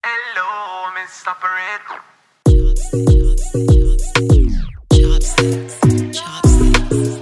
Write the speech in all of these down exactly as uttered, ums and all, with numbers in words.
Hello, Miss Operator. Chopsticks, chopsticks.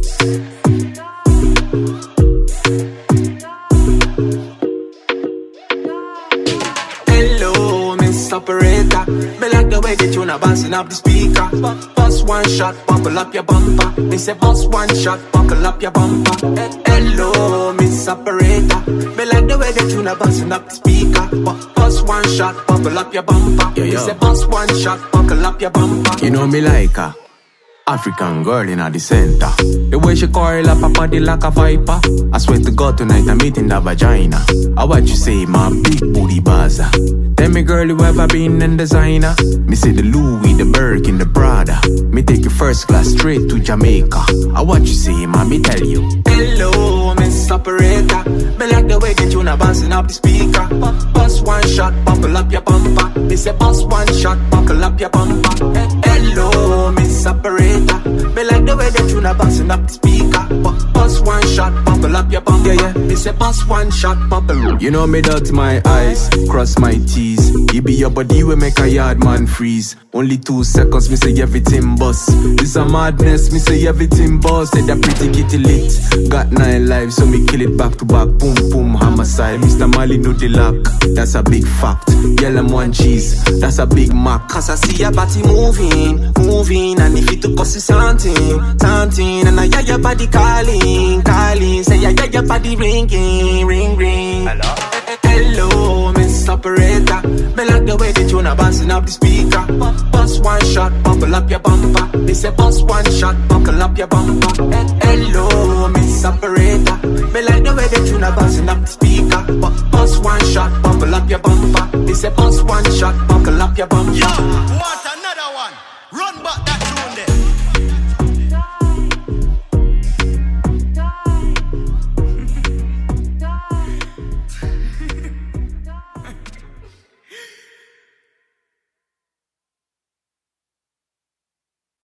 Hello, Miss Operator. Me like the way that you na bouncing up the speaker. Bust one shot, buckle up your bumper. Me say bust one shot, buckle up your bumper. Hello, Miss Operator. Me like the way that you na bouncing up the speaker. Bust one shot, buckle up your bumper. Yo, yo. Me say bust one shot, buckle up your bumper. You know me like her African girl in the center. The way she coil up her body like a viper. I swear to God tonight I'm eating that vagina. I what you say, my big booty baza. Tell me girl, you ever been in designer? Me say the Louis, the Birkin, the Prada. Me take you first class straight to Jamaica. I what you say, ma, me tell you. Hello, Miss Operator. Me like the way that you na bouncing up the speaker. Bust one shot, buckle up your bumper. Me say bust one shot, buckle up your bumper. Hello, Miss Operator. Me like the way that you na bouncing up the speaker. Bust one shot, buckle up your bumper. Yeah, yeah. Me say bust one shot, buckle. You know me dot my eyes, cross my T's. You be your body we make a yard man freeze. Only two seconds, me say everything bust. This a madness, me say everything bust. Say that pretty kitty lit. Got nine lives, so me kill it back to back. Boom, boom, homicide. Mister Mali know the lock. That's a big fact. Yell one cheese, that's a big mac. Cause I see your body moving, moving. And if it took us something, something. And I hear your body calling, calling. Say I hear your body ringing, ring, ring. Hello? Hello, Miss Operator. Me like the way that you na bouncing up the speaker. Bust one shot, buckle up your bumper. Me say bust one shot, buckle up your bumper. Hello, Miss Operator. Me like the way that you na bouncing up the speaker. Bust one shot, buckle up your bumper. Me say bust one shot, buckle up your bumper. Yo, what